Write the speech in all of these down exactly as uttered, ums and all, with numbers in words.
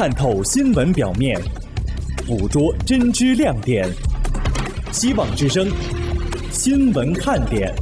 探透新闻表面，捕捉真知亮点。希望之声，新闻看点。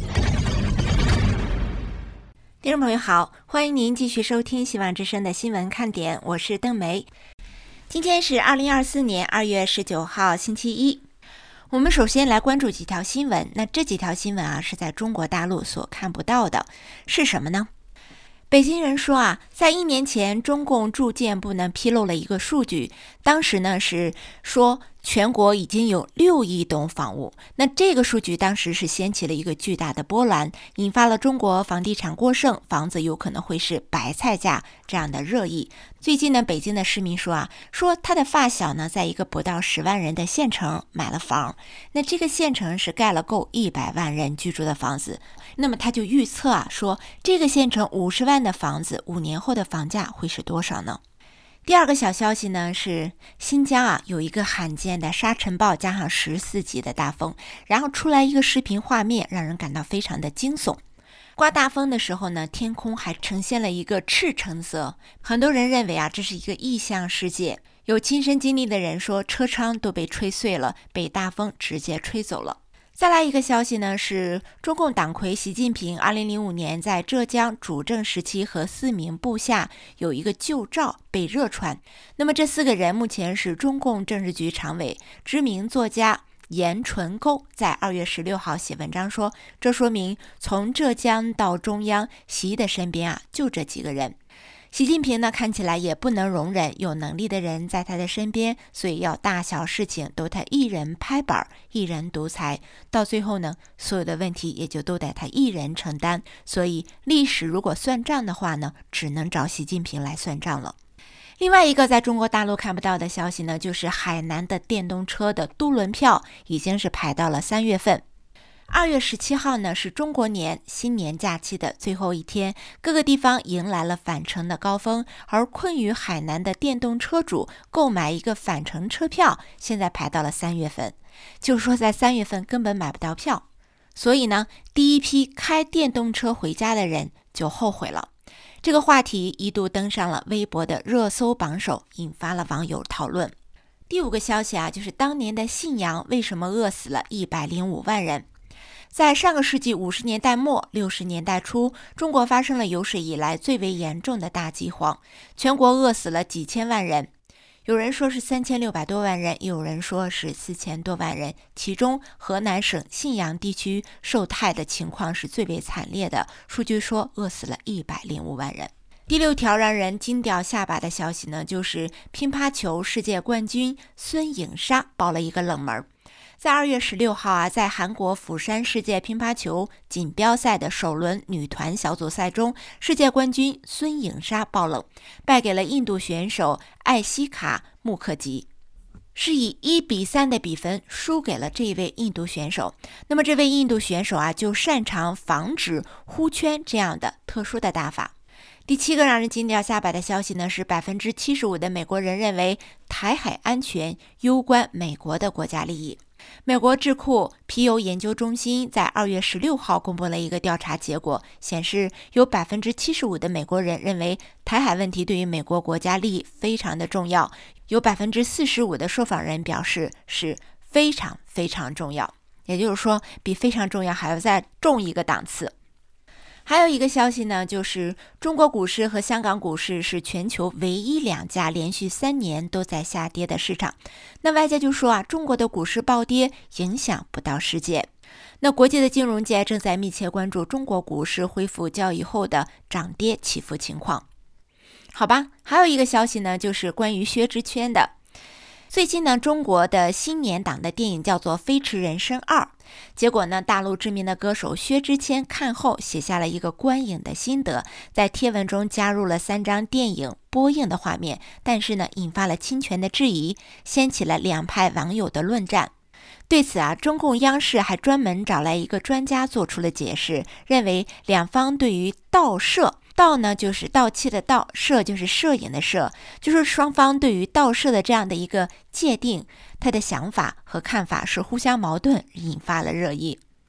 听众朋友好，欢迎您继续收听希望之声的新闻看点，我是邓梅。今天是二零二四年二月十九号星期一。我们首先来关注几条新闻，那这几条新闻啊是在中国大陆所看不到的，是什么呢？北京人说啊，在一年前中共住建部呢披露了一个数据，当时呢是说全国已经有六亿栋房屋，那这个数据当时是掀起了一个巨大的波澜，引发了中国房地产过剩，房子有可能会是白菜价这样的热议。最近呢，北京的市民说啊，说他的发小呢在一个不到十万人的县城买了房，那这个县城是盖了够一百万人居住的房子，那么他就预测啊，说这个县城五十万的房子五年后的房价会是多少呢？第二个小消息呢是新疆啊有一个罕见的沙尘暴加上十四级的大风，然后出来一个视频画面，让人感到非常的惊悚。刮大风的时候呢，天空还呈现了一个赤橙色，很多人认为啊这是一个异象世界。有亲身经历的人说，车窗都被吹碎了，被大风直接吹走了。再来一个消息呢，是中共党魁习近平二零零五年在浙江主政时期和四名部下有一个旧照被热传。那么这四个人目前是中共政治局常委、知名作家严纯沟在二月十六号写文章说，这说明从浙江到中央，习的身边啊就这几个人。习近平呢看起来也不能容忍有能力的人在他的身边，所以要大小事情都他一人拍板，一人独裁，到最后呢所有的问题也就都得他一人承担。所以历史如果算账的话呢，只能找习近平来算账了。另外一个在中国大陆看不到的消息呢，就是海南的电动车的渡轮票已经是排到了三月份。二月十七号呢是中国年新年假期的最后一天，各个地方迎来了返程的高峰，而困于海南的电动车主购买一个返程车票，现在排到了三月份，就是说在三月份根本买不到票。所以呢，第一批开电动车回家的人就后悔了。这个话题一度登上了微博的热搜榜首，引发了网友讨论。第五个消息啊，就是当年的信阳为什么饿死了一百零五万人？在上个世纪五十年代末六十年代初，中国发生了有史以来最为严重的大饥荒，全国饿死了几千万人，有人说是三千六百多万人，有人说是四千多万人，其中河南省信阳地区受害的情况是最为惨烈的，数据说饿死了一百零五万人。第六条让人惊掉下巴的消息呢，就是乒乓球世界冠军孙颖莎爆了一个冷门。在二月十六号啊，在韩国釜山世界乒乓球锦标赛的首轮女团小组赛中，世界冠军孙颖莎爆冷，败给了印度选手艾希卡穆克吉，是以一比三的比分输给了这一位印度选手。那么这位印度选手啊，就擅长防止呼圈这样的特殊的打法。第七个让人惊掉下巴的消息呢，是 百分之七十五 的美国人认为台海安全攸关美国的国家利益。美国智库皮尤研究中心在二月十六号公布了一个调查结果，显示有 百分之七十五 的美国人认为台海问题对于美国国家利益非常的重要，有 百分之四十五 的受访人表示是非常非常重要，也就是说比非常重要还要再重一个档次。还有一个消息呢，就是中国股市和香港股市是全球唯一两家连续三年都在下跌的市场。那外界就说啊，中国的股市暴跌影响不到世界。那国际的金融界正在密切关注中国股市恢复交易后的涨跌起伏情况。好吧，还有一个消息呢，就是关于薛之谦的。最近呢，中国的新年档的电影叫做《飞驰人生二》，结果呢，大陆知名的歌手薛之谦看后写下了一个观影的心得，在贴文中加入了三张电影播映的画面，但是呢，引发了侵权的质疑，掀起了两派网友的论战。对此啊，中共央视还专门找来一个专家做出了解释，认为两方对于盗摄，盗呢就是盗窃的盗，摄就是摄影的摄，就是双方对于盗摄的这样的一个界定，他的想法和看法是互相矛盾，引发了热议。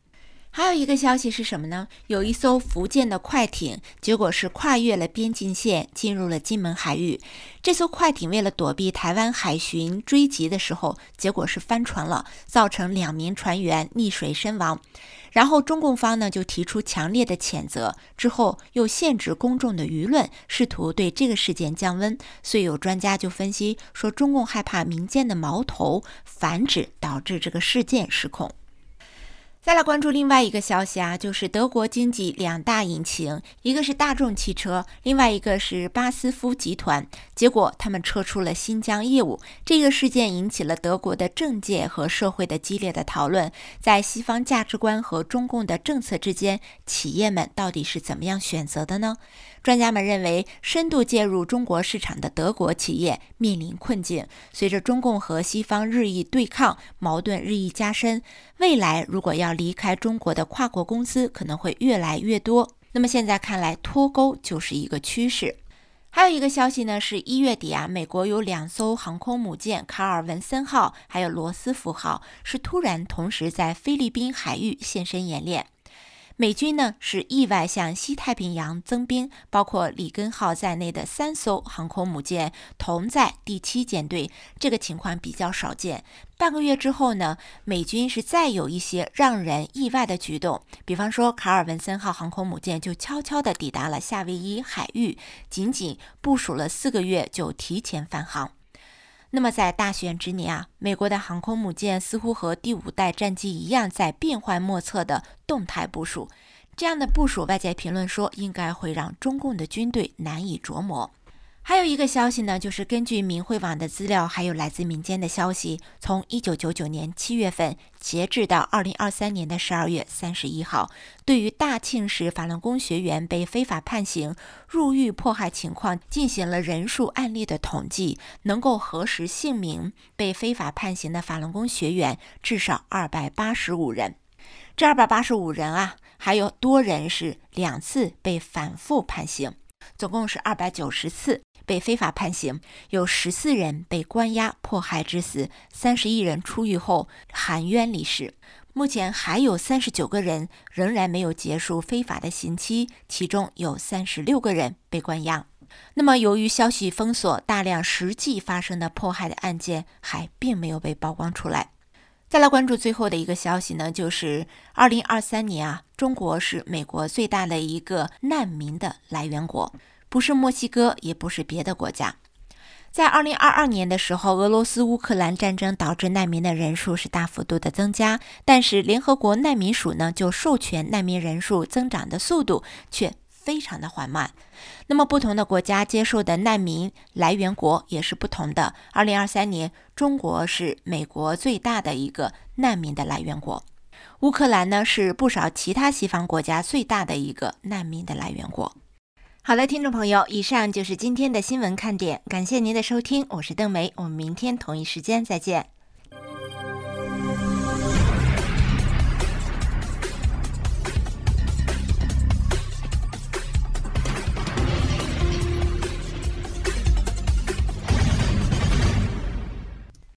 还有一个消息是什么呢？有一艘福建的快艇，结果是跨越了边境线，进入了金门海域。这艘快艇为了躲避台湾海巡追击的时候，结果是翻船了，造成两名船员溺水身亡。然后中共方呢就提出强烈的谴责，之后又限制公众的舆论，试图对这个事件降温。所以有专家就分析说，中共害怕民间的矛头繁殖，导致这个事件失控。再来关注另外一个消息啊，就是德国经济两大引擎，一个是大众汽车，另外一个是巴斯夫集团，结果他们撤出了新疆业务。这个事件引起了德国的政界和社会的激烈的讨论，在西方价值观和中共的政策之间，企业们到底是怎么样选择的呢？专家们认为，深度介入中国市场的德国企业面临困境。随着中共和西方日益对抗，矛盾日益加深，未来如果要离开中国的跨国公司可能会越来越多。那么现在看来，脱钩就是一个趋势。还有一个消息呢，是一月底啊，美国有两艘航空母舰卡尔文森号还有罗斯福号是突然同时在菲律宾海域现身演练。美军呢是意外向西太平洋增兵，包括里根号在内的三艘航空母舰同在第七舰队，这个情况比较少见。半个月之后呢，美军是再有一些让人意外的举动，比方说卡尔文森号航空母舰就悄悄地抵达了夏威夷海域，仅仅部署了四个月就提前返航。那么在大选之年啊，美国的航空母舰似乎和第五代战机一样，在变幻莫测的动态部署。这样的部署，外界评论说应该会让中共的军队难以琢磨。还有一个消息呢，就是根据明慧网的资料，还有来自民间的消息，从一九九九年七月份截至到二零二三年的十二月三十一号，对于大庆市法轮功学员被非法判刑、入狱迫害情况进行了人数案例的统计，能够核实姓名被非法判刑的法轮功学员至少二百八十五人。这二百八十五人啊，还有多人是两次被反复判刑，总共是二百九十次被非法判刑，有十四人被关押迫害致死，三十一人出狱后含冤离世。目前还有三十九个人仍然没有结束非法的刑期，其中有三十六个人被关押。那么由于消息封锁，大量实际发生的迫害的案件还并没有被曝光出来。再来关注最后的一个消息呢，就是二零二三年啊，中国是美国最大的一个难民的来源国，不是墨西哥，也不是别的国家。在二零二二年的时候，俄罗斯乌克兰战争导致难民的人数是大幅度的增加，但是联合国难民署呢就授权难民人数增长的速度却非常的缓慢。那么不同的国家接受的难民来源国也是不同的。二零二三年，中国是美国最大的一个难民的来源国，乌克兰呢是不少其他西方国家最大的一个难民的来源国。好了，听众朋友，以上就是今天的新闻看点，感谢您的收听，我是邓梅，我们明天同一时间再见。